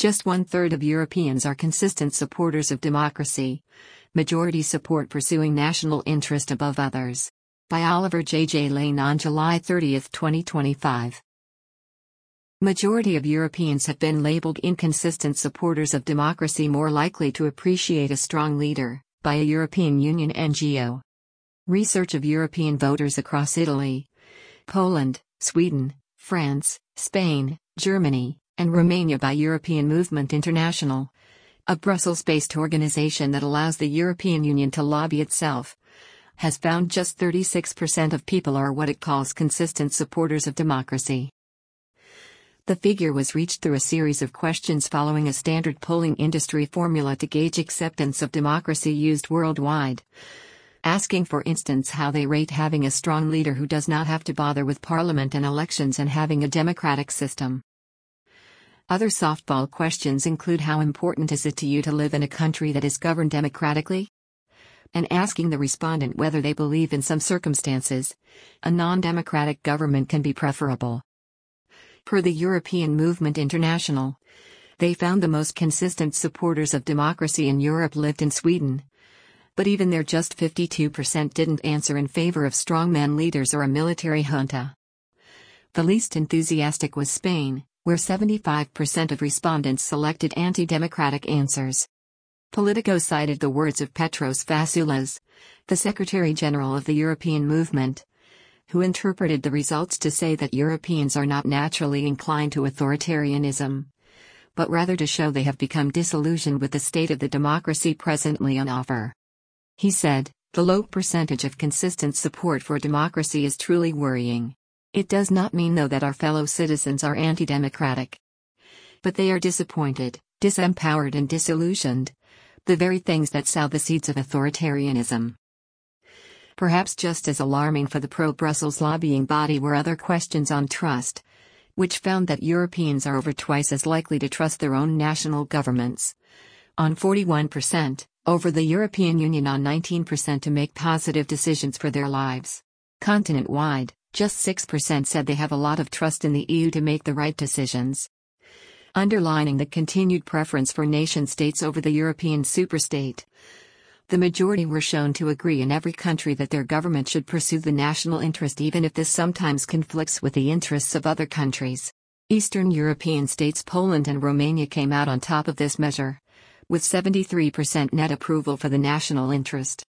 Just one-third of Europeans are consistent supporters of democracy. Majority support pursuing national interest above others. By Oliver J. Lane on July 30, 2025. Majority of Europeans have been labeled inconsistent supporters of democracy, more likely to appreciate a strong leader, by a European Union NGO. Research of European voters across Italy, Poland, Sweden, France, Spain, Germany, and Romania by European Movement International, a Brussels-based organization that allows the European Union to lobby itself, has found just 36% of people are what it calls consistent supporters of democracy. The figure was reached through a series of questions following a standard polling industry formula to gauge acceptance of democracy used worldwide, asking for instance how they rate having a strong leader who does not have to bother with parliament and elections and having a democratic system. Other softball questions include how important is it to you to live in a country that is governed democratically? And asking the respondent whether they believe in some circumstances, a non-democratic government can be preferable. Per the European Movement International, they found the most consistent supporters of democracy in Europe lived in Sweden. But even there just 52% didn't answer in favor of strongman leaders or a military junta. The least enthusiastic was Spain, where 75% of respondents selected anti-democratic answers. Politico cited the words of Petros Vassoulas, the Secretary-General of the European Movement, who interpreted the results to say that Europeans are not naturally inclined to authoritarianism, but rather to show they have become disillusioned with the state of the democracy presently on offer. He said, "The low percentage of consistent support for democracy is truly worrying. It does not mean though that our fellow citizens are anti-democratic. But they are disappointed, disempowered and disillusioned, the very things that sow the seeds of authoritarianism." Perhaps just as alarming for the pro-Brussels lobbying body were other questions on trust, which found that Europeans are over twice as likely to trust their own national governments, on 41%, over the European Union on 19% to make positive decisions for their lives. Continent-wide, just 6% said they have a lot of trust in the EU to make the right decisions. Underlining the continued preference for nation-states over the European superstate, the majority were shown to agree in every country that their government should pursue the national interest even if this sometimes conflicts with the interests of other countries. Eastern European states Poland and Romania came out on top of this measure, with 73% net approval for the national interest.